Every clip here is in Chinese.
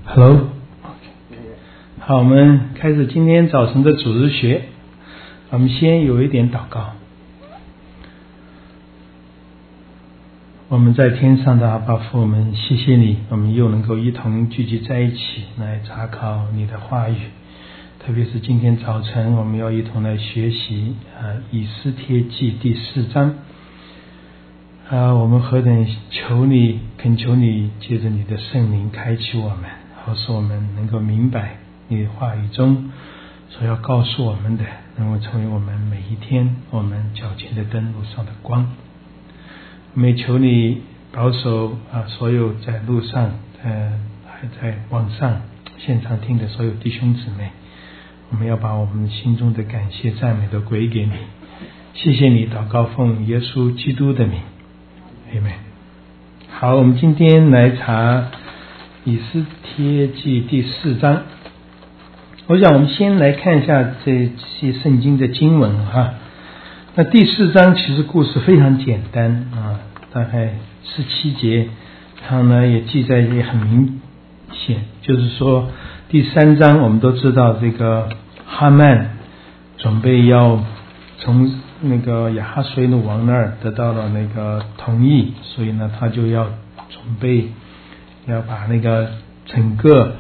Hello， 好，我们开始今天早晨的主日学。我们先有一点祷告。我们在天上的阿爸父，我们谢谢你，我们又能够一同聚集在一起来查考你的话语。特别是今天早晨，我们要一同来学习以斯帖记第4章。我们何等恳求你借着你的圣灵开启我们，好使我们能够明白你的话语中所要告诉我们的，能够成为我们每一天我们脚前的灯，路上的光。我们也求你保守所有在路上还在网上现场听的所有弟兄姊妹，我们要把我们心中的感谢赞美都归给你。谢谢你，祷告奉耶稣基督的名，Amen。好，我们今天来查以斯帖记第4章。我想我们先来看一下这些圣经的经文那第4章其实故事非常简单大概17节，它呢也记载也很明显，就是说第3章我们都知道这个哈曼准备要从那个亚哈随鲁王那儿得到了那个同意，所以呢他就要准备要把那个整个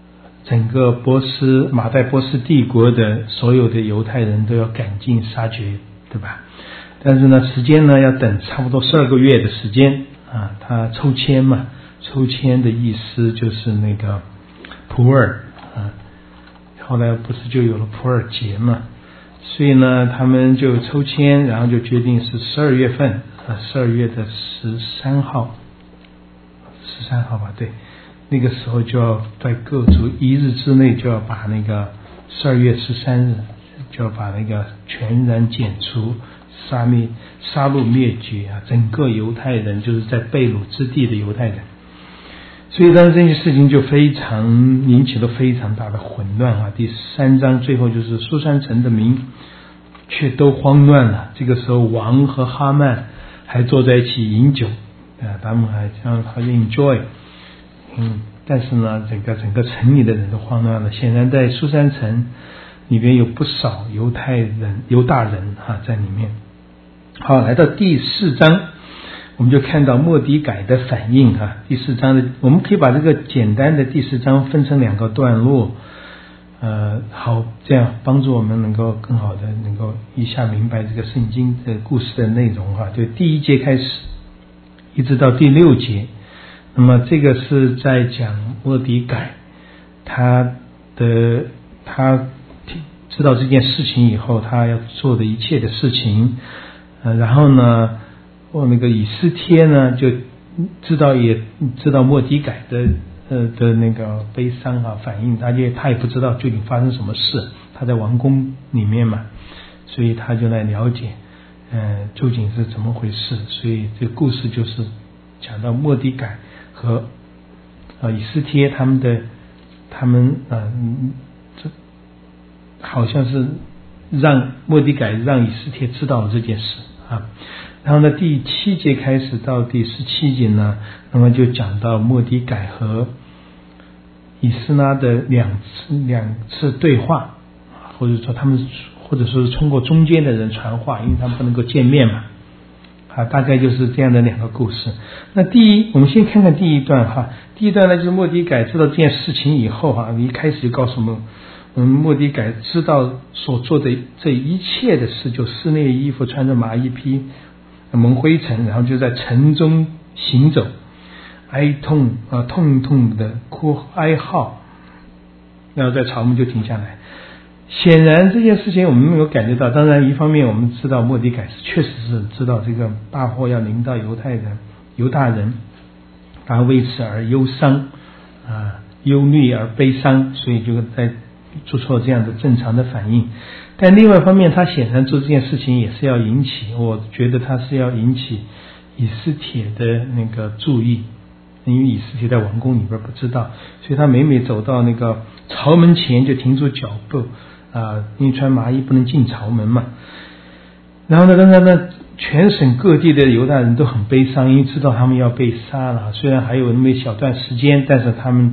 马代波斯帝国的所有的犹太人都要赶尽杀绝，对吧？但是呢时间呢要等差不多12个月的时间他抽签嘛，抽签的意思就是那个普洱后来不是就有了普洱节嘛，所以呢他们就抽签，然后就决定是12月份12月的13号吧，对，那个时候就要在各族1日之内就要把那个12月13日就要把那个全然剪除，杀戮灭绝整个犹太人，就是在被掳之地的犹太人。所以当时这些事情就引起了非常大的混乱第3章最后就是书珊城的民却都慌乱了。这个时候王和哈曼还坐在一起饮酒他们还enjoy但是呢整个城里的人都慌乱了。显然在书珊城里面有不少犹大人在里面。好，来到第4章我们就看到末底改的反应第4章的我们可以把这个简单的第4章分成2个段落好，这样帮助我们能够更好的能够一下明白这个圣经的故事的内容就第1节开始一直到第6节。那么这个是在讲末底改他知道这件事情以后他要做的一切的事情然后呢那个以斯帖呢就也知道末底改的那个悲伤反应，他也不知道究竟发生什么事，他在王宫里面嘛，所以他就来了解究竟是怎么回事。所以这个故事就是讲到末底改和以斯帖他们这好像是让末底改让以斯帖知道了这件事然后呢第7节开始到第17节呢，那么就讲到末底改和以斯拉的两次对话，或者说是通过中间的人传话，因为他们不能够见面嘛大概就是这样的2个故事。那我们先看看第一段第一段呢就是末底改知道这件事情以后一开始就告诉我们末底改知道所做的这一切的事，就撕裂衣服，穿着麻衣披蒙灰尘，然后就在城中行走，痛痛的哭哀号，然后在朝幕就停下来。显然这件事情我们没有感觉到，当然一方面我们知道末底改确实是知道这个大祸要临到犹大人他为此而忧伤忧虑而悲伤，所以就在做出了这样的正常的反应。但另外一方面他显然做这件事情也是要我觉得他是要引起以斯帖的那个注意，因为以斯帖在王宫里边不知道，所以他每走到那个朝门前就停住脚步因为穿麻衣不能进朝门嘛。然后呢全省各地的犹大人都很悲伤，因为知道他们要被杀了，虽然还有那么一小段时间，但是他们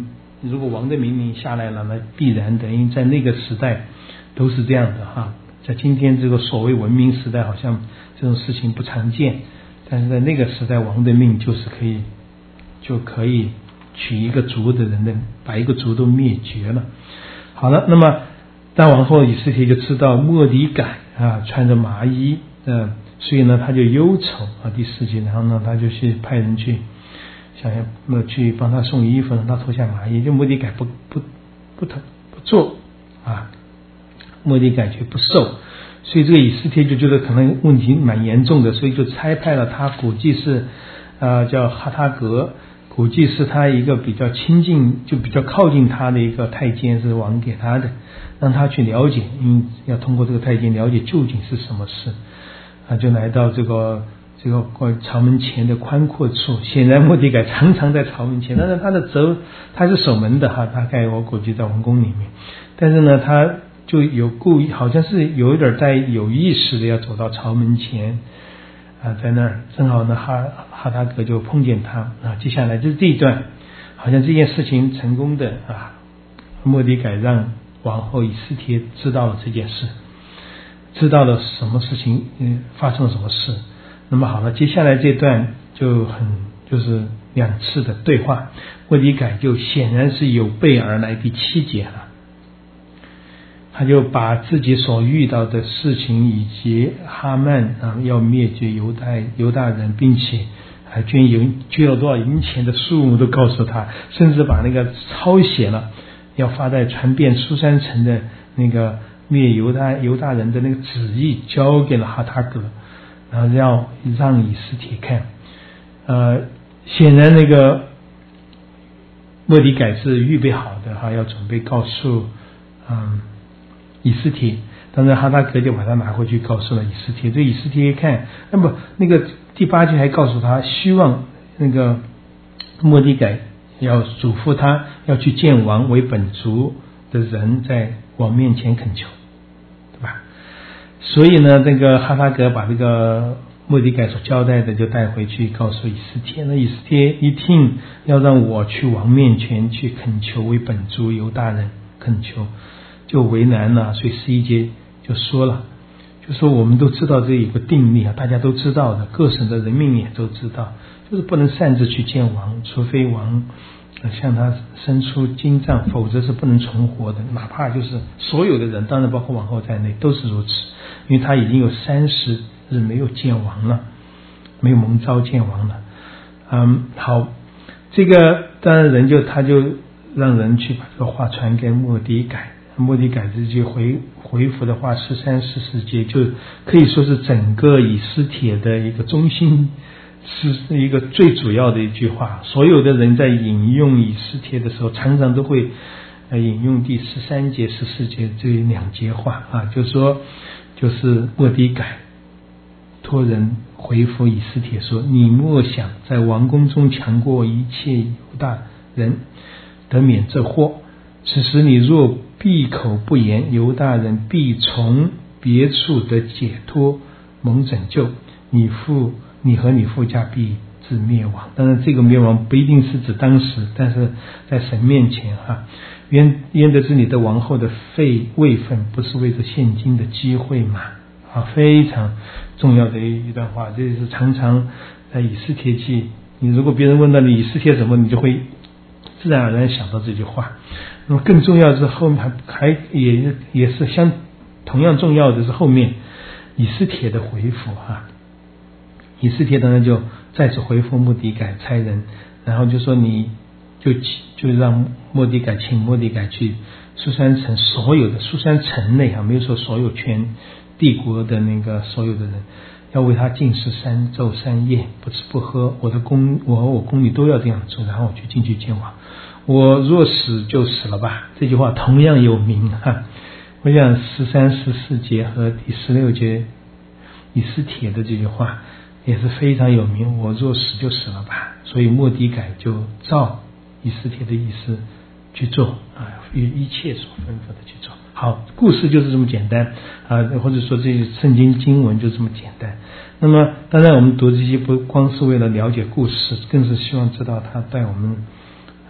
如果王的命令下来了，那必然等于在那个时代都是这样的哈。在今天这个所谓文明时代，好像这种事情不常见，但是在那个时代，王的命就是就可以取一个族的人的，把一个族都灭绝了。好了，那么当王后以斯帖就知道末底改穿着麻衣，所以呢他就忧愁第4节，然后呢他就去派人去想要去帮他送衣服，让他脱下麻衣，就末底改不做末底改却不受，所以这个以斯帖就觉得可能问题蛮严重的，所以就差派了他估计是叫哈他格，估计是他一个比较亲近就比较靠近他的一个太监，是王给他的，让他去了解，因为要通过这个太监了解究竟是什么事就来到这个朝门前的宽阔处。显然末底改常常在朝门前，但是他是守门的大概我估计在王宫里面，但是呢他就有故意，好像是有一点在有意识的要走到朝门前在那儿正好呢哈他格就碰见他接下来就是这一段，好像这件事情成功的末底改让王后以斯帖知道了这件事，知道了什么事情发生了什么事。那么好了，接下来这段就是2次的对话，末底改就显然是有备而来。第7节他就把自己所遇到的事情以及哈曼要灭绝犹大人，并且还捐了多少银钱的数目都告诉他，甚至把那个抄写了要发在传遍书珊城的那个灭犹大人的那个旨意交给了哈他格，然后让以斯帖看。显然那个末底改是预备好的要准备告诉以斯帖，当然哈他格就把他拿回去告诉了以斯帖。这以斯帖一看，那个第8节还告诉他，希望那个末底改要嘱咐他要去见王为本族的人在王面前恳求，对吧？所以呢这个哈他格把这个末底改所交代的就带回去告诉以斯帖。那以斯帖一听要让我去王面前去恳求为本族犹大人恳求，就为难了。所以11节就说了，就说我们都知道这有个定例大家都知道的，各省的人民也都知道，就是不能擅自去见王，除非王向他伸出金杖，否则是不能存活的。哪怕就是所有的人，当然包括王后在内都是如此，因为他已经有30日没有见王了，没有蒙召见王了。好，这个当然他就让人去把这个话传给末底改。末底改这句回复的话13、14节就可以说是整个以斯帖的一个中心，是一个最主要的一句话。所有的人在引用以斯帖的时候，常常都会引用第13节、14节这2节话就是末底改托人回复以斯帖说，你莫想在王宫中强过一切犹大人，得免这祸。此时你若闭口不言，犹大人必从别处得解脱蒙拯救，你和你父家必至灭亡。当然这个灭亡不一定是指当时，但是在神面前焉得知你的王后的位分不是为着现今的机会嘛？非常重要的一段话，这是常常在以斯帖记，你如果别人问到你以斯帖什么，你就会自然而然想到这句话。那么更重要的是后面也是同样重要的是后面以斯帖的回复以斯帖当然就再次回复末底改差人，然后就说你就让末底改请末底改去书珊城所有的书珊城内没有说所有全帝国的那个所有的人，要为他禁食3昼3夜，不吃不喝，我和我宫里都要这样做，然后我就进去见王。我若死就死了吧，这句话同样有名我想13、14节和第16节以斯帖的这句话也是非常有名，我若死就死了吧。所以末底改就照以斯帖的意思去做一切所吩咐的去做。好，故事就是这么简单或者说这圣经经文就这么简单。那么当然我们读这些不光是为了了解故事，更是希望知道它带我们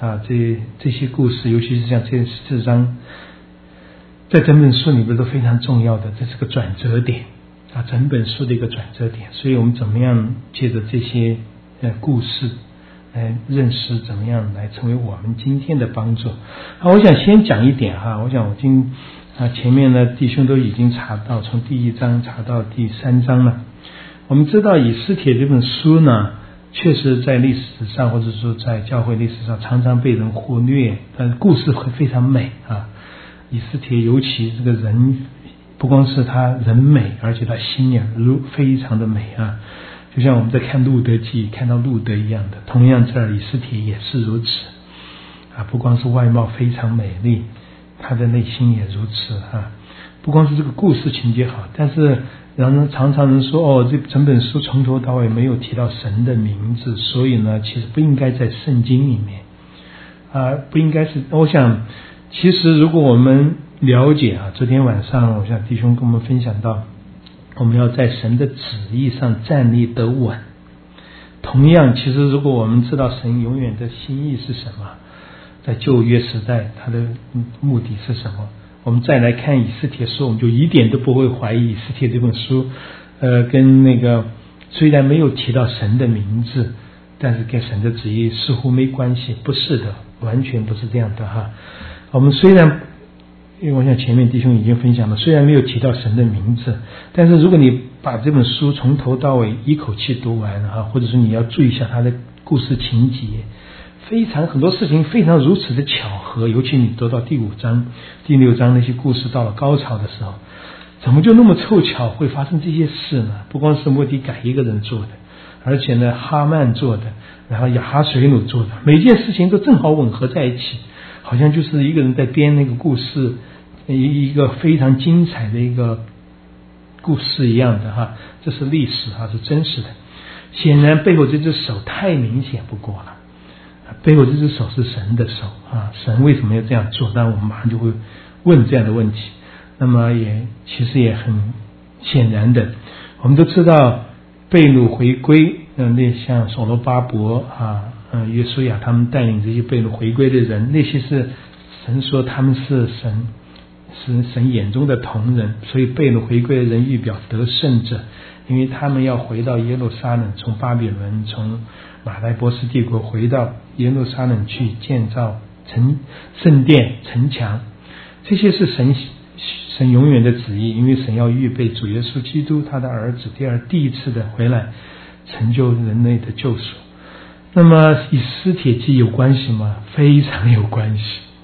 啊，这些故事，尤其是像这4章，在整本书里边都非常重要的，这是个转折点啊，整本书的一个转折点。所以我们怎么样借着这些故事来认识，怎么样来成为我们今天的帮助。我想先讲一点哈，我想前面呢弟兄都已经查到，从第1章查到第3章了。我们知道以斯帖这本书呢，确实在历史上或者说在教会历史上常常被人忽略，但是故事会非常美啊。以斯帖尤其这个人，不光是他人美，而且他心也非常的美啊，就像我们在看路德记看到路德一样的。同样这儿以斯帖也是如此啊，不光是外貌非常美丽，他的内心也如此啊。不光是这个故事情节好，但是常常人说这整本书从头到尾没有提到神的名字，所以呢其实不应该在圣经里面不应该是。我想其实如果我们了解昨天晚上我想弟兄跟我们分享到，我们要在神的旨意上站立得稳。同样其实如果我们知道神永远的心意是什么，在旧约时代他的目的是什么，我们再来看以斯帖书，我们就一点都不会怀疑以斯帖这本书跟那个虽然没有提到神的名字，但是跟神的旨意似乎没关系。不是的，完全不是这样的哈。我们虽然因为我想前面弟兄已经分享了，虽然没有提到神的名字，但是如果你把这本书从头到尾一口气读完或者说你要注意一下它的故事情节，很多事情非常如此的巧合，尤其你读到第5章第6章那些故事到了高潮的时候，怎么就那么凑巧会发生这些事呢？不光是末底改一个人做的，而且呢哈曼做的，然后亚哈水努做的，每件事情都正好吻合在一起，好像就是一个人在编那个故事，一个非常精彩的一个故事一样的这是历史是真实的。显然背后这只手太明显不过了，背后这只手是神的手神为什么要这样做？当然我们马上就会问这样的问题。那么其实也很显然的，我们都知道被掳回归，那像所罗巴伯约书亚他们带领这些被掳回归的人，那些是神说他们是神眼中的同人，所以被掳回归的人预表得胜者，因为他们要回到耶路撒冷，从巴比伦从马代波斯帝国回到耶路撒冷去建造圣殿城墙，这些是神永远的旨意，因为神要预备主耶稣基督他的儿子第一次的回来成就人类的救赎。那么与斯帖记有关系吗？非常有关系。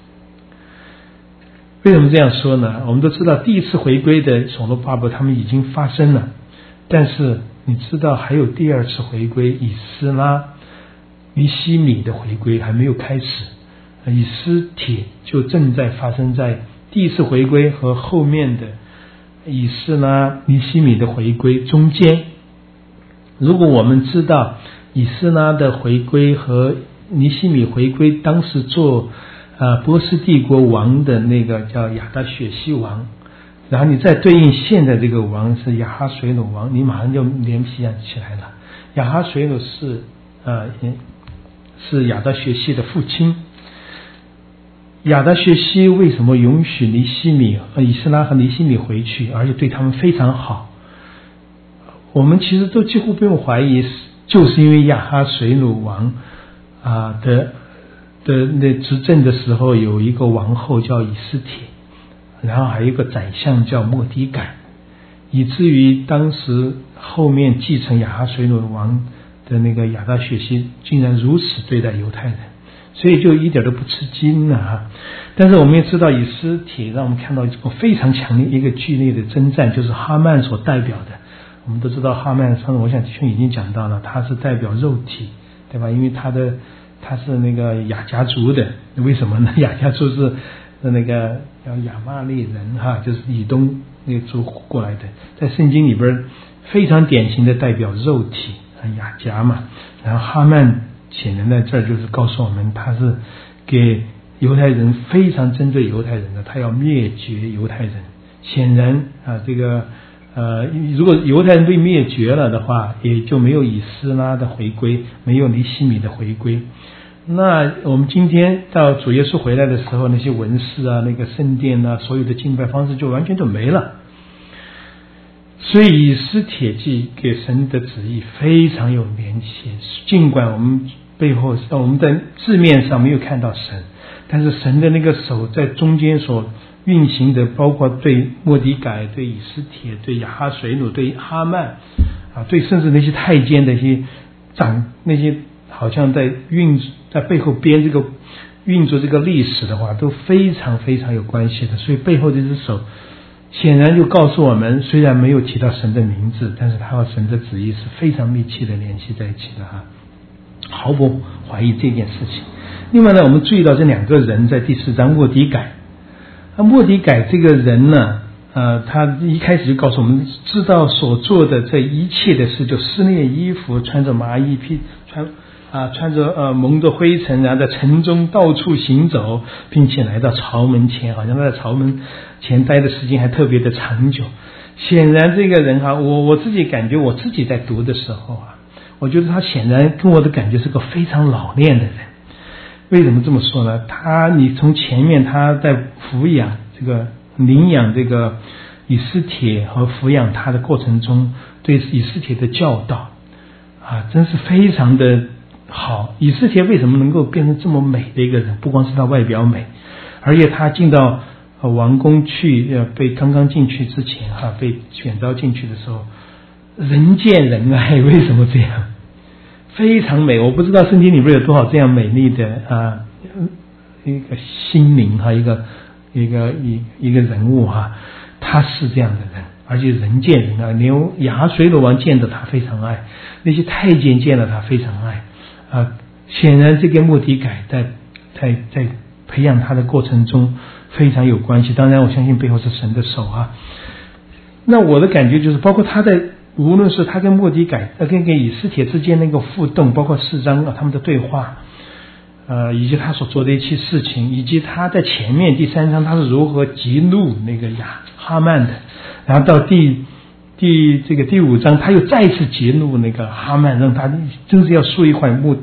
为什么这样说呢？我们都知道第一次回归的所罗巴伯他们已经发生了，但是你知道还有第2次回归以斯拉尼希米的回归还没有开始，以斯帖就正在发生在第1次回归和后面的以斯拉尼希米的回归中间。如果我们知道以斯拉的回归和尼希米回归当时做波斯帝国王的那个叫亚达雪西王，然后你再对应现在这个王是亚哈水努王，你马上就联系起来了。亚哈水努是亚达雪西的父亲。亚达薛西为什么允许尼希米以斯拉和尼希米回去，而且对他们非常好？我们其实都几乎不用怀疑，就是因为亚哈水努王的那执政的时候有一个王后叫以斯帖，然后还有一个宰相叫末底改，以至于当时后面继承亚哈水努王的那个亚达薛西竟然如此对待犹太人，所以就一点都不吃惊了但是我们也知道以斯帖让我们看到一种非常强烈一个剧烈的征战，就是哈曼所代表的。我们都知道哈曼上我想弟兄已经讲到了，他是代表肉体，对吧？因为他是那个亚甲族的，为什么呢？亚甲族是那个叫亚玛利人就是以东那个族过来的，在圣经里边非常典型的代表肉体亚甲嘛。然后哈曼显然在这儿就是告诉我们，他是给犹太人非常针对犹太人的，他要灭绝犹太人。显然这个如果犹太人被灭绝了的话，也就没有以斯拉的回归，没有尼希米的回归。 那我们今天到主耶稣回来的时候，那些文士啊，那个圣殿啊，所有的敬拜方式就完全就没了。所以以斯帖记给神的旨意非常有联系，尽管我们背后我们在字面上没有看到神，但是神的那个手在中间所运行的，包括对末底改、对以斯帖、对亚哈水鲁、对哈曼啊，对甚至那些太监的一些那些好像在背后编这个运作这个历史的话，都非常非常有关系的。所以背后这只手显然就告诉我们，虽然没有提到神的名字，但是他和神的旨意是非常密切的联系在一起的哈，毫不怀疑这件事情。另外呢，我们注意到这两个人在第4章末底改。末底改这个人呢，他一开始就告诉我们，知道所做的这一切的事，就撕裂衣服，穿着麻衣穿着蒙着灰尘，然后在城中到处行走，并且来到朝门前，好像他在朝门前待的时间还特别的长久。显然这个人哈，我自己感觉，我自己在读的时候啊，我觉得他显然跟我的感觉是个非常老练的人。为什么这么说呢？你从前面他在领养这个以斯帖和抚养他的过程中，对以斯帖的教导啊，真是非常的好。以斯帖为什么能够变成这么美的一个人？不光是他外表美，而且他进到王宫去，被刚刚进去之前被选召进去的时候，人见人爱。为什么这样？非常美。我不知道圣经里面有多少这样美丽的一个心灵一个人物他是这样的人，而且人见人爱。连亚哈随鲁王见到他非常爱，那些太监见到他非常爱显然这个末底改在培养他的过程中非常有关系。当然我相信背后是神的手那我的感觉就是，包括他无论是他跟末底改跟以斯帖之间那个互动，包括4章他们的对话以及他所做的一切事情，以及他在前面第3章他是如何激怒那个哈曼的，然后到第5章他又再次激怒那个哈曼，让他真是要竖一块木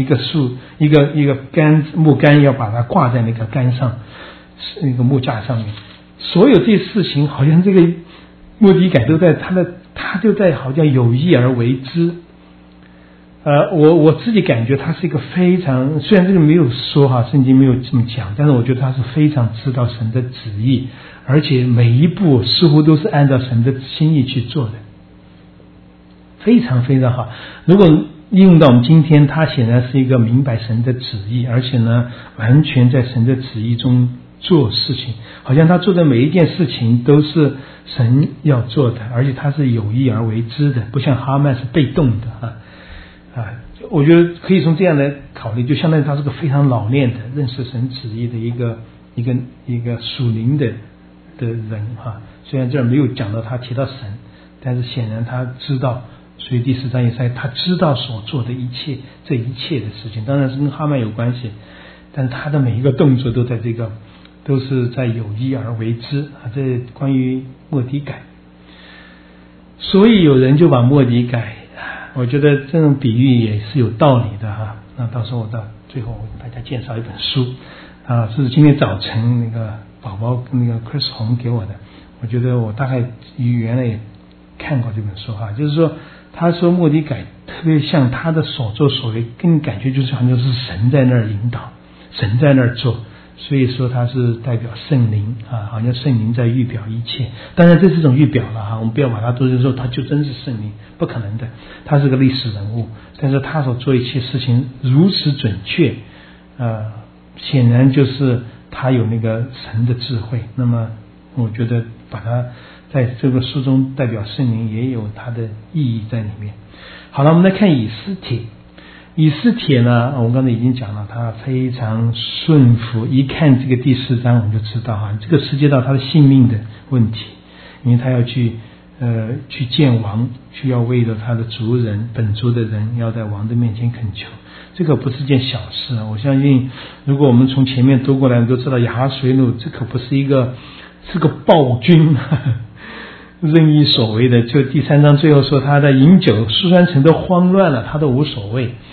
杆，要把它挂在那个杆上，那个木架上面。所有这些事情好像这个末底改都在他就在好像有意而为之。我自己感觉他是一个非常，虽然这个没有说圣经没有这么讲，但是我觉得他是非常知道神的旨意，而且每一步似乎都是按照神的心意去做的，非常非常好。如果应用到我们今天，他显然是一个明白神的旨意，而且呢完全在神的旨意中做事情，好像他做的每一件事情都是神要做的，而且他是有意而为之的，不像哈曼是被动的我觉得可以从这样来考虑，就相当于他是个非常老练的认识神旨意的一个属灵的人虽然这儿没有讲到他提到神，但是显然他知道，所以第4章也是他知道所做的这一切的事情，当然是跟哈曼有关系，但是他的每一个动作都是在有意而为之这关于末底改。所以有人就把末底改，我觉得这种比喻也是有道理的那到时候我到最后我给大家介绍一本书这是今天早晨那个宝宝那个 Chris 洪给我的，我觉得我大概原来也看过这本书就是说他说末底改特别像他的所作所为，跟感觉就是好像是神在那儿引导，神在那儿做，所以说他是代表圣灵好像圣灵在预表一切。当然这是一种预表了我们不要把它都是说他就真是圣灵，不可能的，他是个历史人物，但是他所做一切事情如此准确显然就是他有那个神的智慧。那么我觉得把它在这个书中代表圣灵也有它的意义在里面。好了，我们来看以斯帖。以斯帖呢，我们刚才已经讲了，他非常顺服，一看这个第4章我们就知道这个涉及到他的性命的问题，因为他要去见王，需要为了他的族人本族的人要在王的面前恳求，这个不是件小事我相信如果我们从前面读过来，我们都知道亚哈随鲁这可不是是个暴君任意所为的。就第3章最后说他在饮酒，苏珊城都慌乱了，他都无所谓，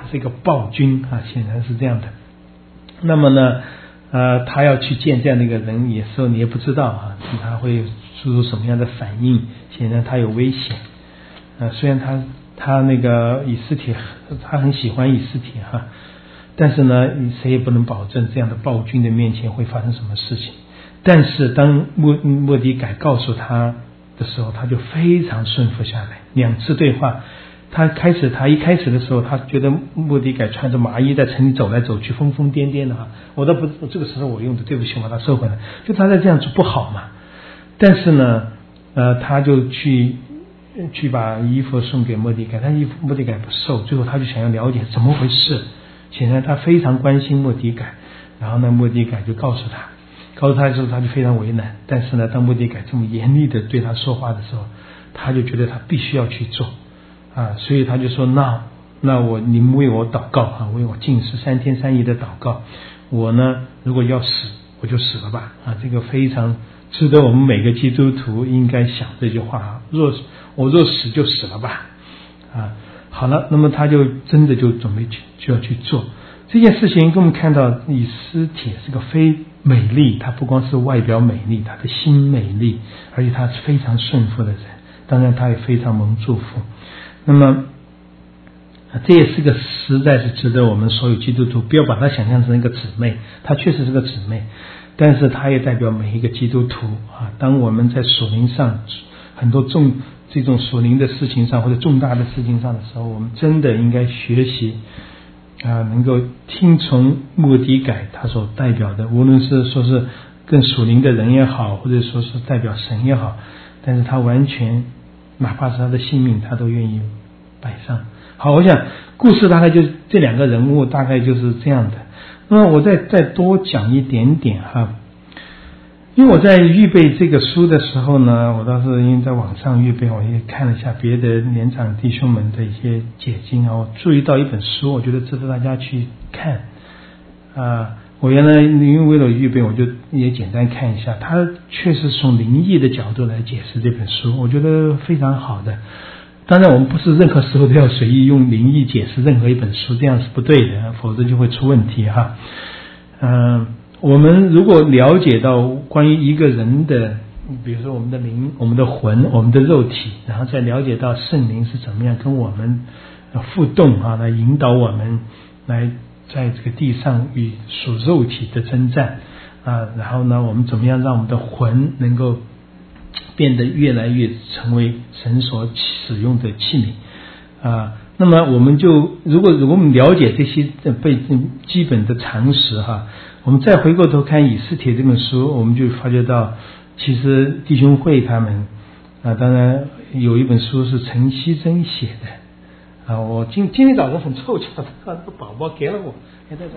是一个暴君啊，显然是这样的。那么呢他要去见这样的一个人，有时候你也不知道啊，他会做出什么样的反应，显然他有危险虽然他那个以斯帖，他很喜欢以斯帖哈，但是呢谁也不能保证这样的暴君的面前会发生什么事情。但是当末底改告诉他的时候，他就非常顺服下来。2次对话，他一开始的时候，他觉得末底改穿着麻衣在城里走来走去，疯疯癫癫的哈，我倒不这个时候我用的对不起，我把它收回来，就他在这样做不好嘛。但是呢他就去把衣服送给末底改，但末底改不受，最后他就想要了解怎么回事。显然他非常关心末底改，然后呢末底改就告诉他的时候，他就非常为难。但是呢当末底改这么严厉的对他说话的时候，他就觉得他必须要去做所以他就说那你们为我祷告为我禁食3天3夜的祷告，我呢如果要死我就死了吧这个非常值得我们每个基督徒应该想这句话我若死就死了吧好了，那么他就真的就准备就要去做这件事情。跟我们看到以斯帖是个非美丽，他不光是外表美丽，他的心美丽，而且他是非常顺服的人，当然他也非常蒙祝福。那么这也是个实在是值得我们所有基督徒不要把它想象成一个姊妹，她确实是个姊妹，但是她也代表每一个基督徒当我们在属灵上很多这种属灵的事情上或者重大的事情上的时候，我们真的应该学习能够听从末底改他所代表的，无论是说是更属灵的人也好，或者说是代表神也好，但是他完全哪怕是他的性命他都愿意摆上。好，我想故事大概就这2个人物大概就是这样的。那么我再多讲一点点因为我在预备这个书的时候呢，我倒是因为在网上预备，我也看了一下别的年长弟兄们的一些解经我注意到一本书，我觉得值得大家去看我原来因为为了预备，我就也简单看一下，他确实从灵异的角度来解释这本书，我觉得非常好的。当然我们不是任何时候都要随意用灵异解释任何一本书，这样是不对的，否则就会出问题我们如果了解到关于一个人的，比如说我们的灵、我们的魂、我们的肉体，然后再了解到圣灵是怎么样跟我们互动来引导我们来在这个地上与属肉体的征战然后呢我们怎么样让我们的魂能够变得越来越成为神所使用的器皿那么我们就如果我们了解这些基本的常识我们再回过头看以斯帖这本书，我们就发觉到其实弟兄会他们当然有一本书是陈锡珍写的我今天早上很凑巧的这个宝宝给了我在这，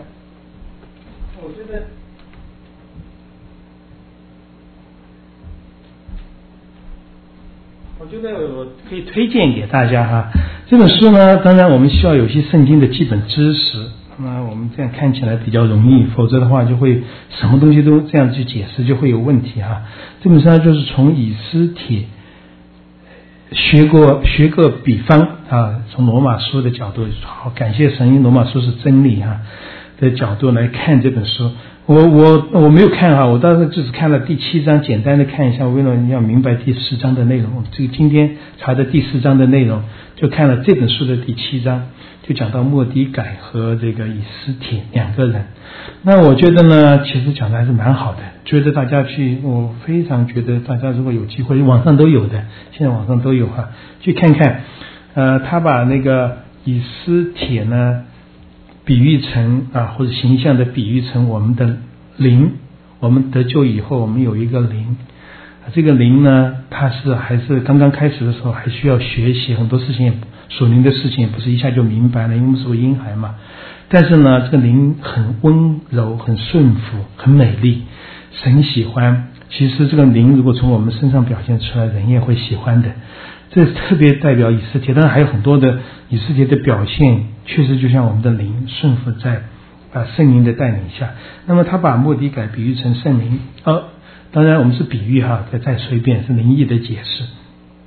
我觉得我可以推荐给大家这本书呢，当然我们需要有些圣经的基本知识，那我们这样看起来比较容易，否则的话就会什么东西都这样去解释就会有问题这本书就是从以斯帖学个比方从罗马书的角度，好感谢神，因为罗马书是真理的角度来看这本书。我没有看我当时只看了第7章，简单的看一下，为了要明白第4章的内容。这个今天查的第4章的内容，就看了这本书的第7章，就讲到末底改和这个以斯帖2个人。那我觉得呢，其实讲的还是蛮好的，觉得大家我非常觉得大家如果有机会，网上都有的，现在网上都有去看看。他把那个以斯帖呢比喻成或者形象的比喻成我们的灵，我们得救以后我们有一个灵这个灵呢它还是刚刚开始的时候还需要学习很多事情，属灵的事情也不是一下就明白了，因为我们是个婴孩嘛。但是呢这个灵很温柔很顺服很美丽，神喜欢。其实这个灵如果从我们身上表现出来，人也会喜欢的。这特别代表以斯帖，当然还有很多的以斯帖的表现，确实就像我们的灵顺服在圣灵的带领下。那么他把末底改比喻成圣灵当然我们是比喻再说一遍，是灵异的解释。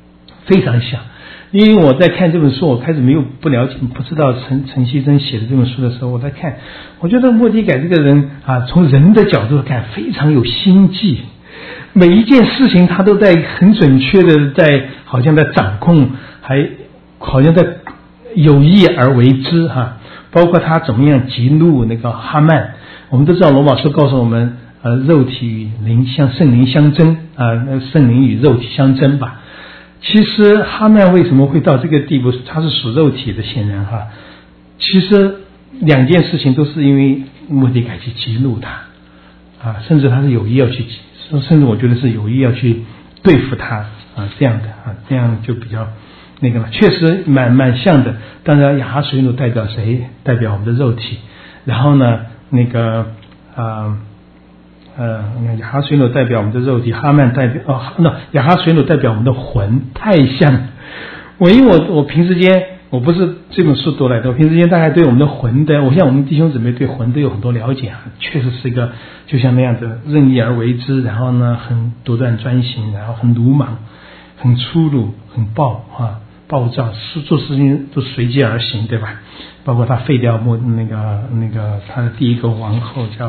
非常像。因为我在看这本书，我开始不了解，不知道陈锡珍写的这本书的时候，我在看，我觉得莫迪改这个人啊，从人的角度看非常有心计，每一件事情他都在很准确的好像在掌控，还好像在有意而为之哈。包括他怎么样激怒那个哈曼，我们都知道罗马书告诉我们，肉体与灵圣灵相争啊，圣灵与肉体相争吧。其实哈曼为什么会到这个地步？他是属肉体的，显然哈。其实两件事情都是因为莫迪改去激怒他啊，甚至他是有意要去，甚至我觉得是有意要去对付他啊，这样的啊，这样就比较那个了。确实蛮像的。当然亚哈水努代表谁？代表我们的肉体。然后呢，那个亚哈水努代表我们的肉体，哈曼代表亚哈水努代表我们的魂，太像了。因为我平时间我不是这本书读来的，我平时间大概对我们的魂的，我像我们弟兄姊妹对魂都有很多了解啊，确实是一个就像那样的任意而为之，然后呢很独断专行，然后很鲁莽，很粗鲁，很暴躁，做事情都随机而行，对吧？包括他废掉那个他的第一个王后叫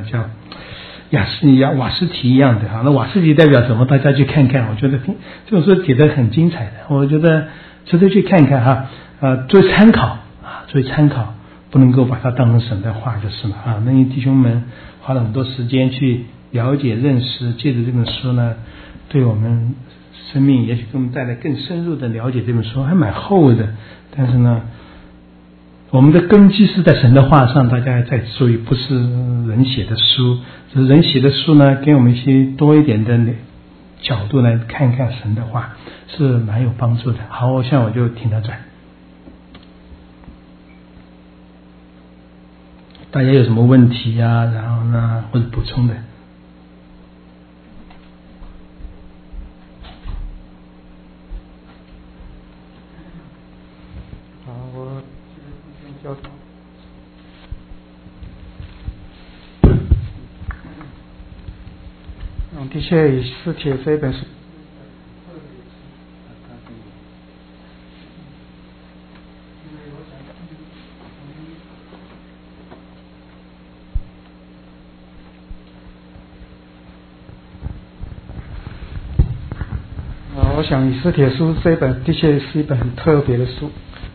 瓦斯提一样的哈。那瓦斯提代表什么？大家去看看，我觉得这种书写得很精彩的，我觉得值得去看看哈。作为参考，不能够把它当成神的话就是了啊。那弟兄们花了很多时间去了解认识，借着这本书呢，对我们生命也许给我们带来更深入的了解。这本书还蛮厚的，但是呢我们的根基是在神的话上，大家在注意，不是人写的书。只是人写的书呢，给我们一些多一点的角度来看看神的话，是蛮有帮助的。好，现在我就停到这。大家有什么问题啊？然后呢，或者补充的？ 好，我交通。的确，以斯帖这本书，我想以斯帖书这本的确是一本很特别的书，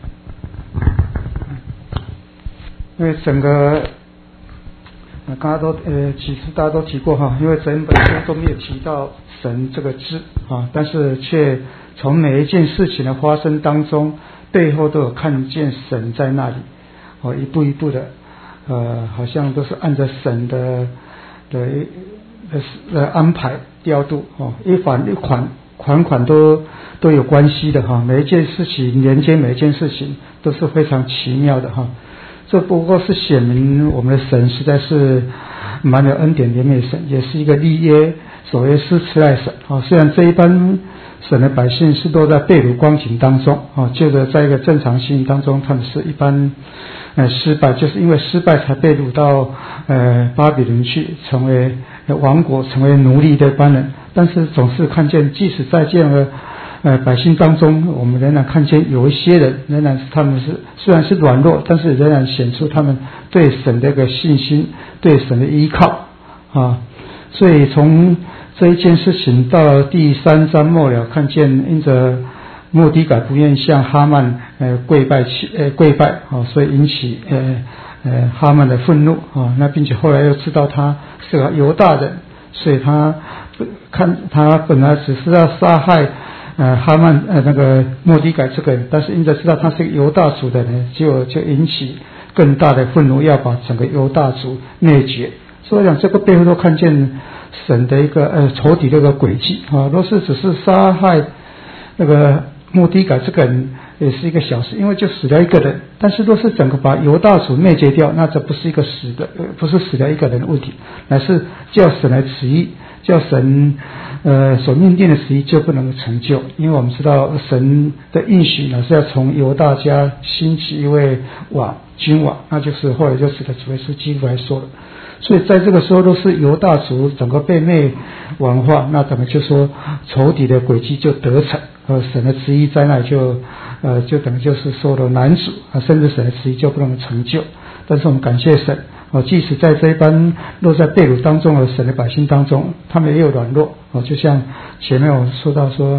因为整个。刚刚几次大家都提过哈，因为整本书都没有提到神这个字啊，但是却从每一件事情的发生当中，背后都有看见神在那里，一步一步的，好像都是按照神的安排调度一环一款都有关系的哈，每一件事情连接每一件事情都是非常奇妙的哈。这不过是显明我们的神实在是蛮有恩典怜悯的神，也是一个立约所谓是慈爱神虽然这一般神的百姓是都在被掳光景当中就着在一个正常性当中，他们是一般失败，就是因为失败才被掳到巴比伦去，成为王国，成为奴隶的一般人。但是总是看见，即使在这样的百姓当中，我们仍然看见有一些人，仍然是他们是虽然是软弱，但是仍然显出他们对神的一个信心，对神的依靠所以从这一件事情到第3章末了，看见因着末底改不愿向哈曼跪拜所以引起哈曼的愤怒那并且后来又知道他是个犹大人，所以他本来只是要杀害哈曼那个末底改这个人，但是因着知道他是个犹大族的人，就引起更大的愤怒，要把整个犹大族灭绝。所以讲这个背后都看见神的一个仇敌的一个诡计若是只是杀害那个末底改这个人也是一个小事，因为就死了一个人，但是若是整个把犹大族灭绝掉，那这不是一个不是死了一个人的问题，乃是叫神来旨意，叫神所命定的旨意就不能成就。因为我们知道神的应许呢是要从犹大家兴起一位君王，那就是后来就指的主耶稣基督来说了。所以在这个时候都是犹大族整个被灭亡化，那咱们就说仇敌的诡计就得逞神的旨意在那就等于就是受了难阻啊，甚至神的旨意就不能成就。但是我们感谢神即使在这一班落在被掳当中的神的百姓当中，他们也有软弱就像前面我说到说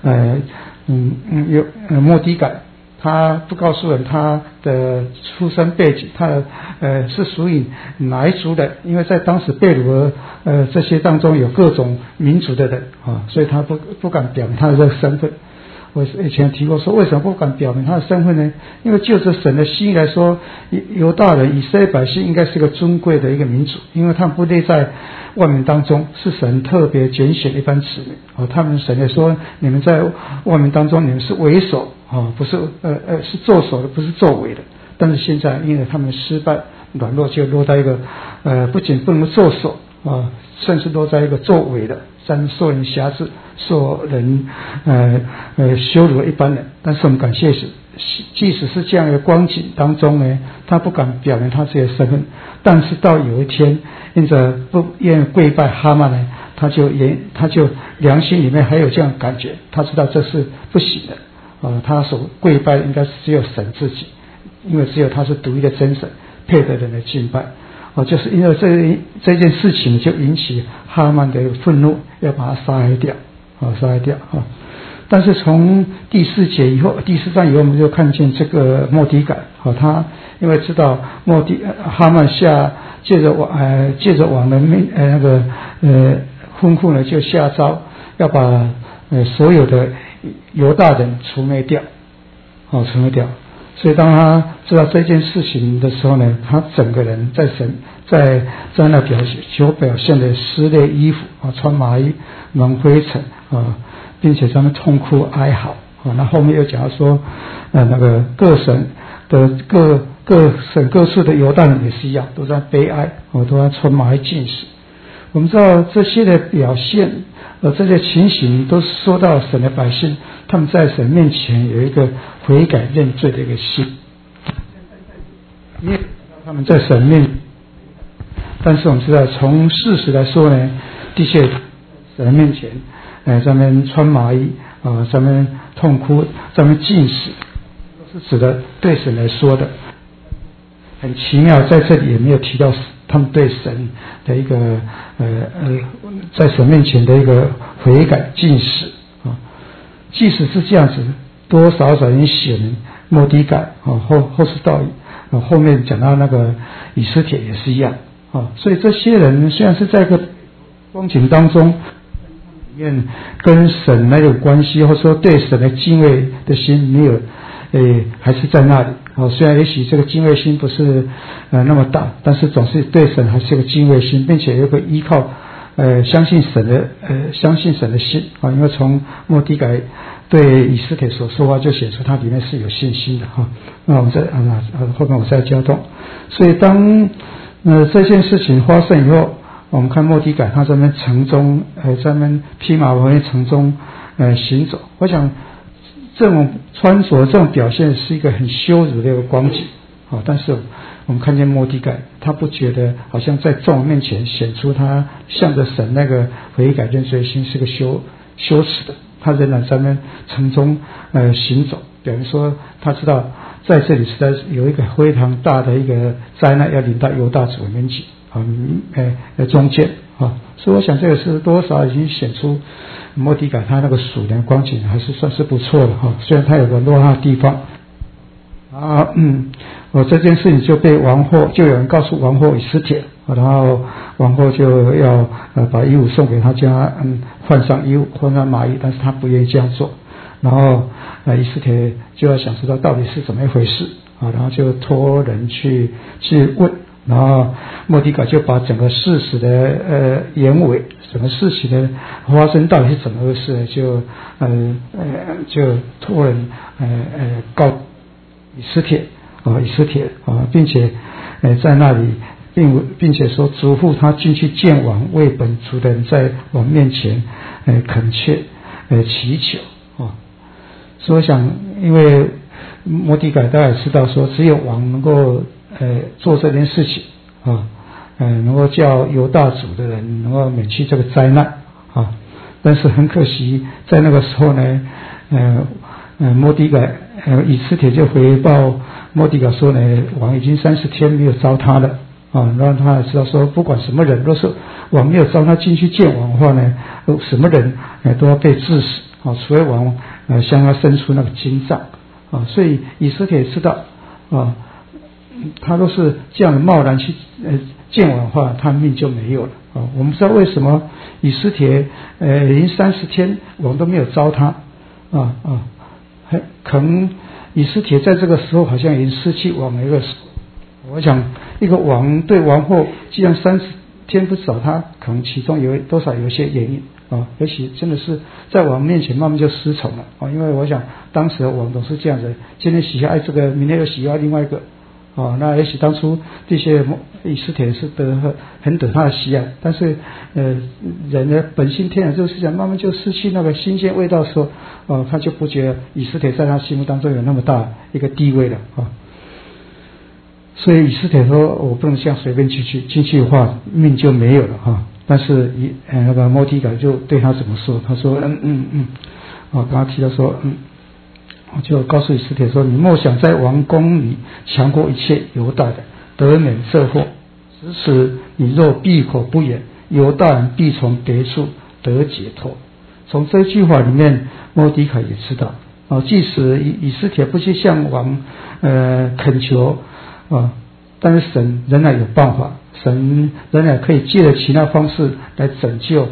末底改他不告诉人他的出身背景，他的是属于哪一族的，因为在当时被掳这些当中有各种民族的人所以他不敢表明他的这个身份。我以前提过说，为什么不敢表明他的身份呢？因为就着神的心意来说，犹大人以色列百姓应该是个尊贵的一个民族，因为他们不列在万民当中，是神特别拣选一般子民他们神也说，你们在万民当中，你们是为首不是是做首的，不是作为的。但是现在因为他们失败软弱，就落在一个不仅不能做首甚至落在一个作为的，但受人辖制，受人羞辱一般人。但是我们感谢神，即使是这样的光景当中呢，他不敢表明他自己的身份，但是到有一天因着不愿意跪拜哈曼呢，他就良心里面还有这样的感觉，他知道这是不行的他所跪拜应该是只有神自己，因为只有他是独一的真神，配得人的敬拜就是因为这件事情就引起哈曼的愤怒，要把他杀害掉但是从第4节以后，第4章以后，我们就看见这个末底改他因为知道哈曼借着王的那个吩咐呢，就下诏要把所有的犹大人除灭掉。所以当他知道这件事情的时候呢，他整个人在那表现的撕裂衣服穿麻衣蒙灰尘并且在那痛哭哀嚎那后面又讲到说那个各省各处的犹大人也是一样，都在悲哀都在穿麻衣禁食。我们知道这些的表现这些情形都说到神的百姓，他们在神面前有一个悔改认罪的一个心，因为他们在神面，但是我们知道从事实来说呢，的确神面前在那边穿麻衣在那边痛哭，在那边禁食，都是指的对神来说的。很奇妙，在这里也没有提到他们对神的一个在神面前的一个悔改禁食即使是这样子，多多少少已经显明末底改后世道后面讲到那个以斯帖也是一样所以这些人虽然是在一个光景当中，里面跟神没有关系，或者说对神的敬畏的心没有还是在那里虽然也许这个敬畏心不是那么大，但是总是对神还是有个敬畏心，并且有个依靠相信神的心因为从末底改对以斯帖所说话就显出他里面是有信心的那我们后面我再交通。所以当这件事情发生以后，我们看末底改他在那边城中在那边披麻蒙城中行走，我想这种穿着这种表现是一个很羞辱的一个光景但是我们看见末底改他不觉得好像在众人面前显出他向着神那个悔改认罪心是个羞耻的，他仍然在那城中行走，表明说他知道在这里实在有一个非常大的一个灾难要临到犹大族的面前中间所以我想这个是多少已经显出末底改他那个属灵光景还是算是不错的虽然他有个落差的地方这件事情就被王后，就有人告诉王后以斯帖然后王后就要把衣物送给他，叫他换上衣物，换上麻衣，但是他不愿意这样做。然后以斯帖就要想知道到底是怎么一回事然后就托人去问，然后末底改就把整个事实的原委，整个事情的发生到底是怎么回事，就托人告以斯帖并且在那里并且说嘱咐他进去见王，为本族的人在王面前恳切祈求所以我想因为末底改大家也知道说只有王能够做这件事情能够叫犹大族的人能够免去这个灾难但是很可惜在那个时候呢摩底改以斯帖就回报摩底改说呢，王已经30天没有招他了啊，让他知道说，不管什么人，若是王没有招他进去见王的话呢，什么人都要被治死啊，除非王向他伸出那个金杖啊，所以以斯帖知道啊，他若是这样的贸然去见王的话，他命就没有了啊。我们不知道为什么以斯帖已经30天王都没有招他可能以斯帖在这个时候好像已经失去王的一个，我想一个王对王后既然30天不找他，可能其中多少有一些原因啊，也许真的是在王面前慢慢就失宠了啊，因为我想当时的王都是这样子，今天喜爱这个，明天又喜爱另外一个那也许当初这些以斯帖是很得他的喜爱，但是人的本性天然就是讲，慢慢就失去那个新鲜味道的时候他就不觉得以斯帖在他心目当中有那么大一个地位了所以以斯帖说，我不能像随便进去的话，命就没有了但是那个摩底改就对他怎么说？他说刚刚提到说我就告诉以斯帖说，你莫想在王宫里强过一切犹大的，得免这祸。只是你若闭口不言，犹大人必从别处得解脱。从这句话里面，摩底改也知道即使以斯帖不去向王恳求但是神仍然有办法，神仍然可以借着其他方式来拯救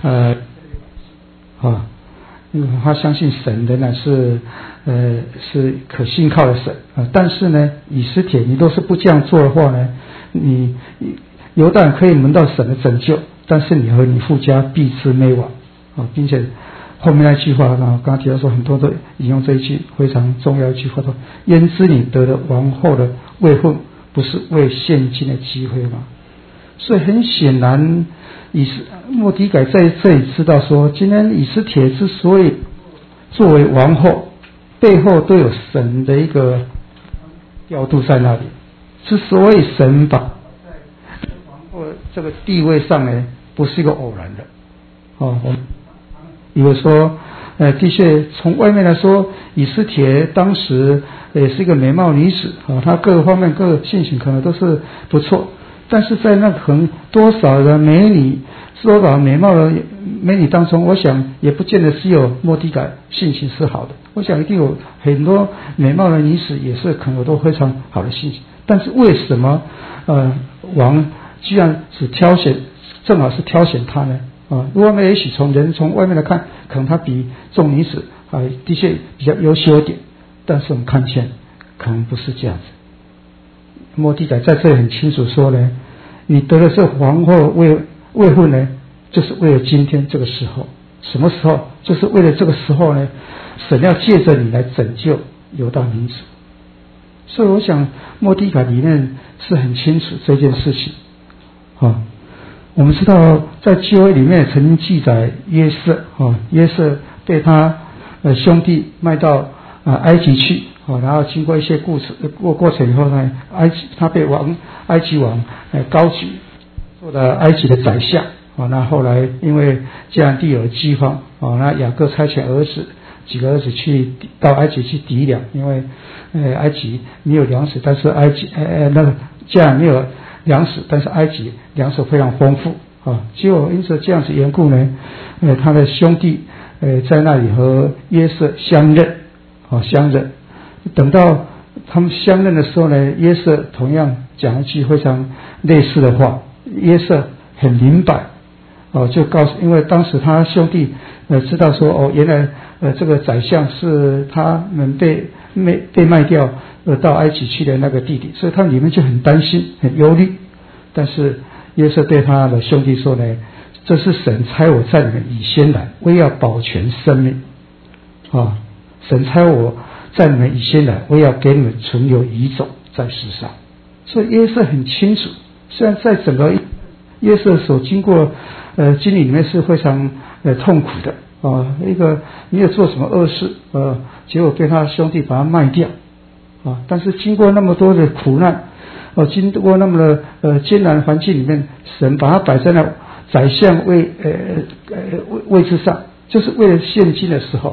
因为他相信神仍然是可信靠的神但是呢，以斯帖你若是不这样做的话呢，你犹大人可以蒙到神的拯救，但是你和你父家必致灭亡并且后面那句话刚刚提到说，很多都引用这一句非常重要的一句话说，焉知你得了王后的位分，不是为现今的机会吗？所以很显然摩底改在这里知道说，今天以斯帖之所以作为王后，背后都有神的一个调度在那里。之所以神把在王后这个地位上呢，不是一个偶然的我们以为说的确从外面来说，以斯帖当时也是一个美貌女子她各个方面各个性情可能都是不错，但是在那可能多少的美女，多少美貌的美女当中，我想也不见得只有摩底改性情是好的，我想一定有很多美貌的女子也是可能有都非常好的性情，但是为什么王居然只正好是挑选她呢如果我们也许从外面来看，可能她比众女子的确比较优秀一点，但是我们看见可能不是这样子。摩底改在这里很清楚说呢，你得了这皇后位分呢，就是为了今天这个时候。什么时候？就是为了这个时候呢，神要借着你来拯救犹大民族。所以我想摩底改里面是很清楚这件事情我们知道在旧约里面曾经记载约瑟被他兄弟卖到埃及去然后经过一些过程以后呢，他被埃及王高举做了埃及的宰相那后来因为迦南地有饥荒那雅各差遣几个儿子到埃及去抵粮，因为埃及没有粮食，但是那个迦南没有粮食，但是埃及粮食非常丰富结果因此这样子缘故呢他的兄弟在那里和约瑟相认等到他们相认的时候呢，约瑟同样讲一句非常类似的话，约瑟很明白就告诉，因为当时他兄弟知道说原来这个宰相是他们被卖掉到埃及去的那个弟弟，所以他们里面就很担心很忧虑，但是约瑟对他的兄弟说呢，这是神差我在你们以先来，为要保全生命神差我在你们以先来，为要给你们存留遗种在世上。所以约瑟很清楚，虽然在整个约瑟所经过经历里面是非常痛苦的一个没有做什么恶事结果被他兄弟把他卖掉但是经过那么多的苦难经过那么的艰难环境里面，神把他摆在那宰相位置上，就是为了现今的时候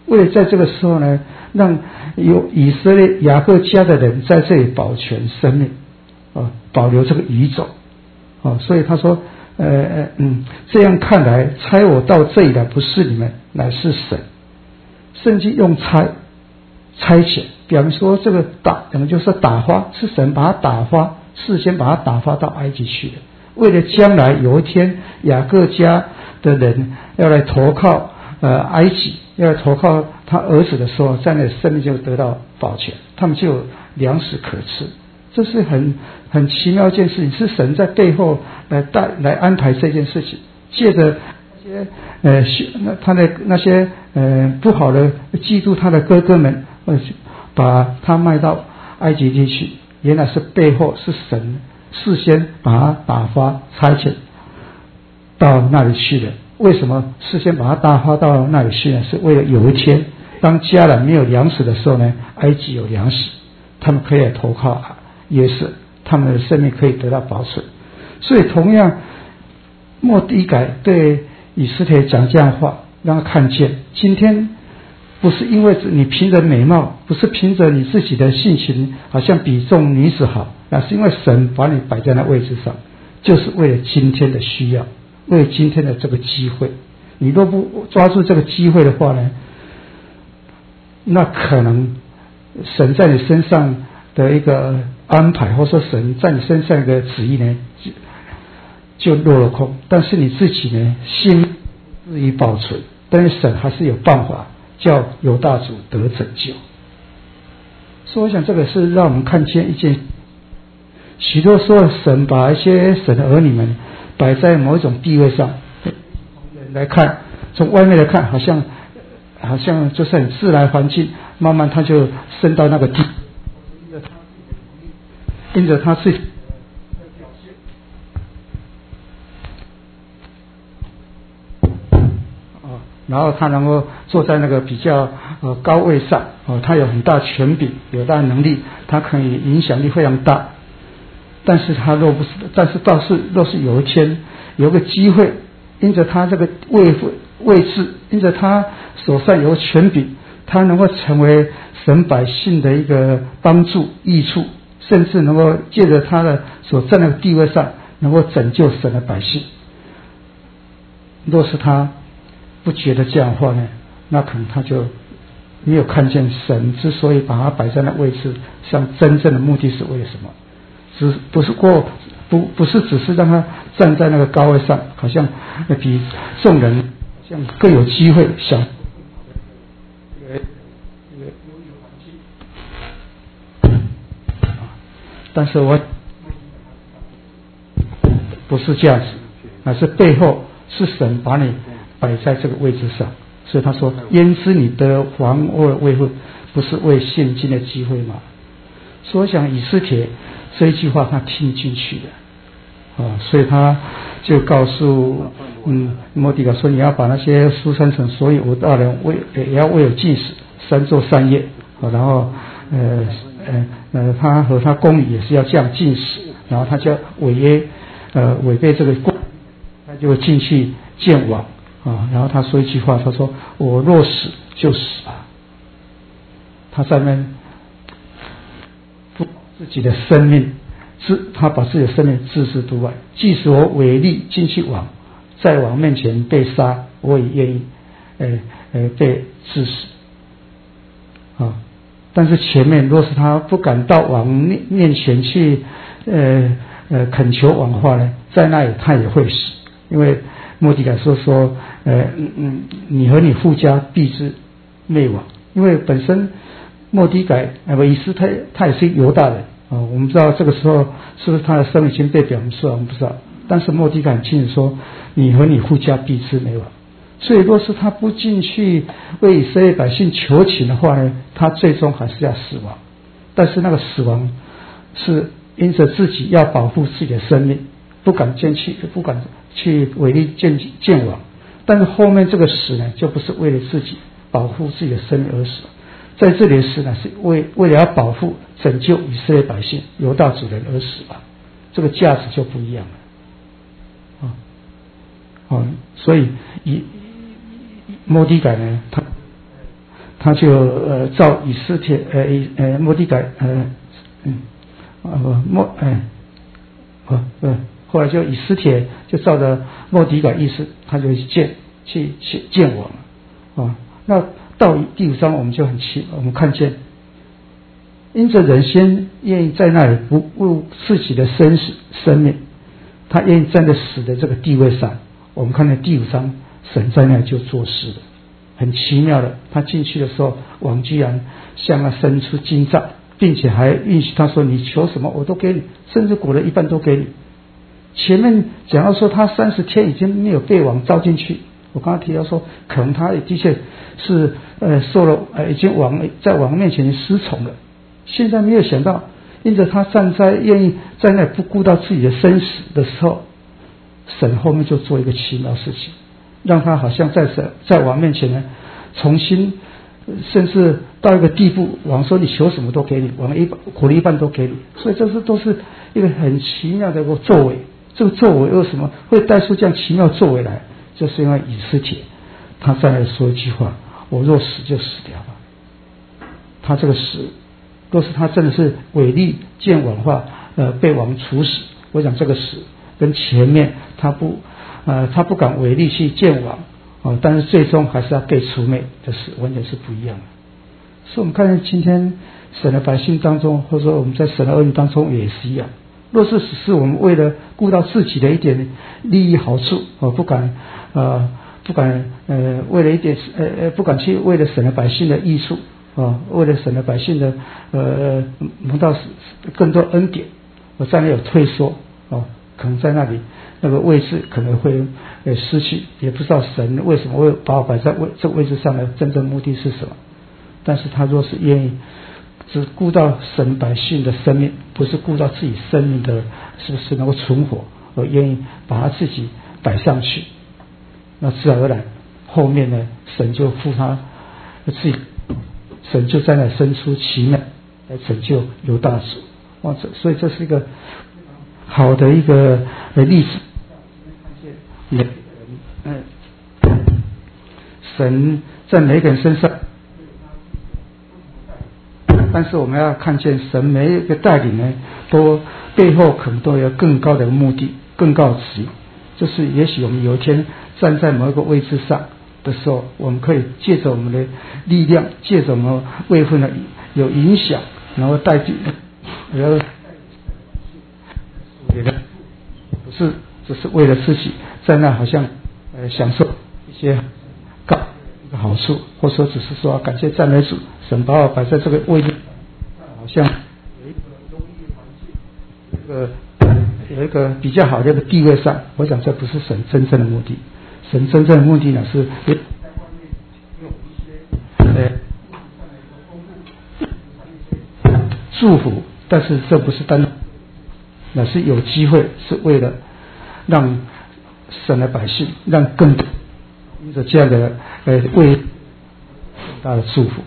为了在这个时候呢，让有以色列雅各家的人在这里保全生命，保留这个遗种，所以他说，这样看来，差我到这里来不是你们，乃是神。圣经用差遣，表明说这个可能就是打发，是神把他打发，事先把他打发到埃及去的，为了将来有一天雅各家的人要来投靠埃及，要来投靠他儿子的时候，在那生命就得到保全，他们就有粮食可吃。这是很奇妙一件事情，是神在背后来安排这件事情，借着他的那些不好的嫉妒他的哥哥们，把他卖到埃及地去，原来是背后是神事先把他打发差遣到那里去的。为什么事先把他打发到那里去呢？是为了有一天当迦南没有粮食的时候呢，埃及有粮食，他们可以投靠约瑟，他们的生命可以得到保存。所以同样，末底改对以斯帖讲这样的话，让他看见今天不是因为你凭着美貌，不是凭着你自己的性情好像比众女子好，那是因为神把你摆在那位置上，就是为了今天的需要，为了今天的这个机会。你若不抓住这个机会的话呢，那可能神在你身上的一个安排，或者说神在你身上一个旨意呢，就落了空。但是你自己呢，心自己保存，但是神还是有办法叫犹大族得拯救。所以我想这个是让我们看见一件，许多时候神把一些神的儿女们摆在某一种地位上，来看，从外面来看好像就是很自然环境，慢慢他就升到那个地，因着他自己然后他能够坐在那个比较高位上，他有很大权柄，有大能力，他可以影响力非常大。但是若是有一天有个机会，因着他这个位置，因着他手上有权柄，他能够成为神百姓的一个帮助益处，甚至能够借着他的所站的地位上，能够拯救神的百姓。若是他不觉得这样的话呢，那可能他就没有看见神之所以把他摆在那位置上真正的目的是为了什么，不是只是让他站在那个高位上，好像比众人像更有机会想但是我不是这样子，而是背后是神把你摆在这个位置上。所以他说，焉知你得皇位位分，不是为现今的机会吗？所以我想以斯帖这一句话他听进去了所以他就告诉末底改说，你要把那些书珊城所有犹大人也要为有禁食3昼3夜然后他和他公理也是要这样禁食，然后他就违背这个规，他就进去见王然后他说一句话，他说我若死就死吧。他在那边不自己的生命，他把自己的生命置之度外，即使我违例进去王，在王面前被杀，我也愿意被致死但是前面若是他不敢到王面前去恳求王的话呢，在那里他也会死，因为末底改说你和你父家必之灭亡。因为本身末底改以斯帖他也是犹大人我们不知道这个时候是不是他的生命已经被表明出来，我们不知道。但是末底改很清楚说，你和你父家必之灭亡。所以若是他不进去为以色列百姓求情的话呢，他最终还是要死亡。但是那个死亡是因着自己要保护自己的生命，不敢去违例见王。但是后面这个死呢，就不是为了自己保护自己的生命而死，在这里的死呢，是为了要保护拯救以色列百姓犹大族人而死吧，这个价值就不一样了所以末底改呢，他他就召以斯帖末底改后来就以斯帖就照着末底改意思，他就去见王啊。那到第5章我们就我们看见，因着人先愿意在那里不顾自己的生命，他愿意站在死的这个地位上。我们看到第5章，神在那里就做事了，很奇妙的。他进去的时候，王居然向他伸出金杖，并且还允许他说：“你求什么我都给你，甚至果的一半都给你。”前面讲到说他30天已经没有被王招进去，我刚刚提到说，可能他的确是受了已经在王面前失宠了。现在没有想到，因着他愿意在那不顾到自己的生死的时候，神后面就做一个奇妙事情，让他好像在王面前呢，重新甚至到一个地步，王说你求什么都给你，王苦的一半都给你。所以这都是一个很奇妙的一个作为。这个作为为什么会带出这样奇妙作为来？就是因为以斯帖他在那说一句话：我若死就死掉了。他这个死，若是他真的是违逆见王的话，被王处死，我想这个死跟前面他不敢违逆去见王但是最终还是要被除灭的死，完全是不一样的。所以我们看见今天神的百姓当中，或者说我们在神的儿女当中也是一样。若是只是我们为了顾到自己的一点利益好处不敢为了一点不敢去为了神的百姓的益处为了神的百姓的蒙到更多恩典，我在那有退缩可能在那里那个位置可能会失去，也不知道神为什么会把我摆在这个位置上的真正目的是什么。但是他若是愿意只顾到神百姓的生命，不是顾到自己生命的是不是能够存活，而愿意把他自己摆上去，那自然而然后面呢，神就付他自己，神就在那伸出奇妙来拯救犹大族。所以这是一个好的一个例子。神在每个人身上，但是我们要看见神每一个带领呢，都背后可能都有更高的目的，更高的旨意。就是也许我们有一天站在某一个位置上的时候，我们可以借着我们的力量，借着我们位分的有影响，然后带进，然后不是只是为了自己在那好像享受一些好处，或者说只是说感谢赞美主，神把我摆在这个位置，好像有一个比较好的一个地位上。我想这不是神真正的目的。神真正的目的呢是祝福，但是这不是单，那是有机会，是为了让神的百姓，让更多因着这样的为大的祝福。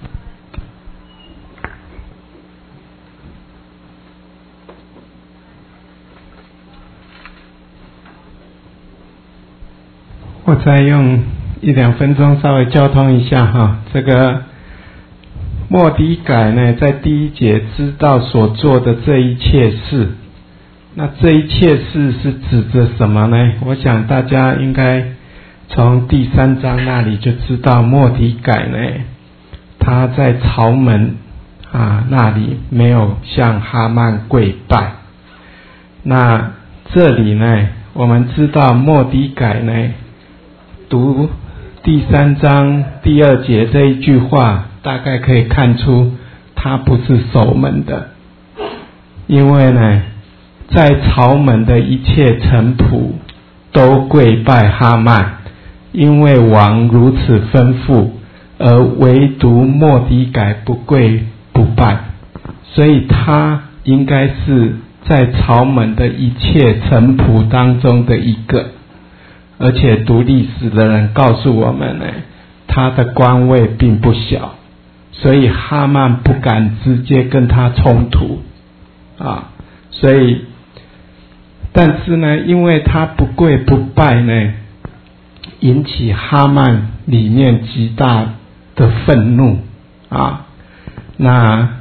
我再用1-2分钟稍微交通一下哈。这个末底改呢，在第1节知道所做的这一切事，那这一切事是指着什么呢？我想大家应该从第3章那里就知道，末底改呢，他在朝门那里没有向哈曼跪拜。那这里呢，我们知道末底改呢，读第3章第2节这一句话，大概可以看出他不是守门的，因为呢，在朝门的一切臣仆都跪拜哈曼，因为王如此吩咐，而唯独末底改不跪不拜，所以他应该是在朝门的一切臣仆当中的一个。而且读历史的人告诉我们呢，他的官位并不小，所以哈曼不敢直接跟他冲突所以但是呢，因为他不跪不拜呢，引起哈曼里面极大的愤怒啊。那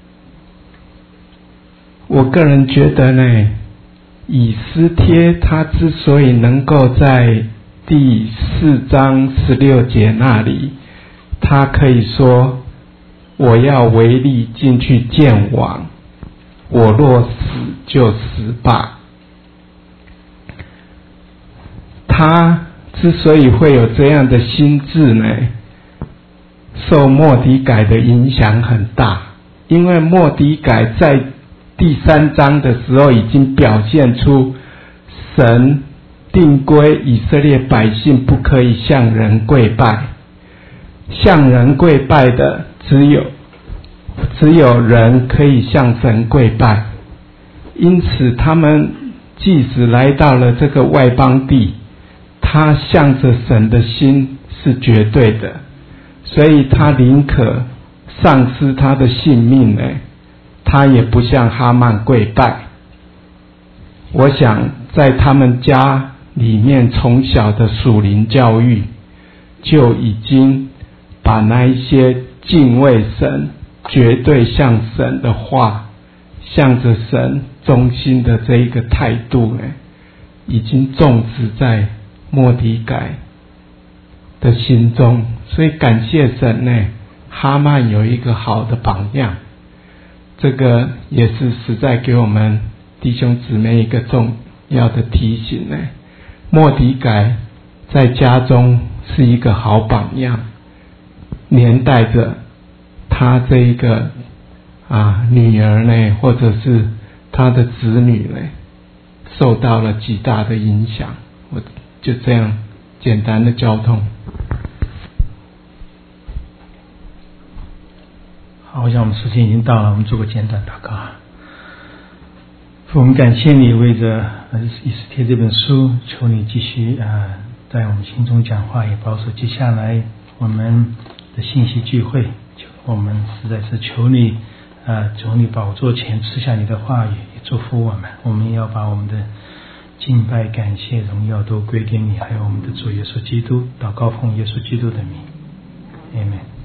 我个人觉得呢，以斯帖他之所以能够在第4章16节那里，他可以说我要违例进去见王，我若死就死吧。他之所以会有这样的心智呢，受末底改的影响很大，因为末底改在第3章的时候已经表现出神定规以色列百姓不可以向人跪拜，向人跪拜的只有人可以向神跪拜，因此他们即使来到了这个外邦地，他向着神的心是绝对的，所以他宁可丧失他的性命呢，他也不向哈曼跪拜。我想在他们家里面从小的属灵教育就已经把那一些敬畏神、绝对向神的话，向着神忠心的这一个态度呢，已经种植在末底改的心中。所以感谢神呢，哈曼有一个好的榜样，这个也是实在给我们弟兄姊妹一个重要的提醒呢。末底改在家中是一个好榜样，连带着他这一个女儿呢，或者是他的子女呢，受到了极大的影响。我就这样简单的交通。 好，我想我们时间已经到了，我们做个简短祷告。父，我们感谢你为着以斯帖这本书，求你继续在我们心中讲话，也保守接下来我们的信息聚会。求我们实在是求你从你宝座前赐下你的话语，也祝福我们。我们要把我们的敬拜、感谢、荣耀都归给你，还有我们的主耶稣基督。祷告奉耶稣基督的名，阿们。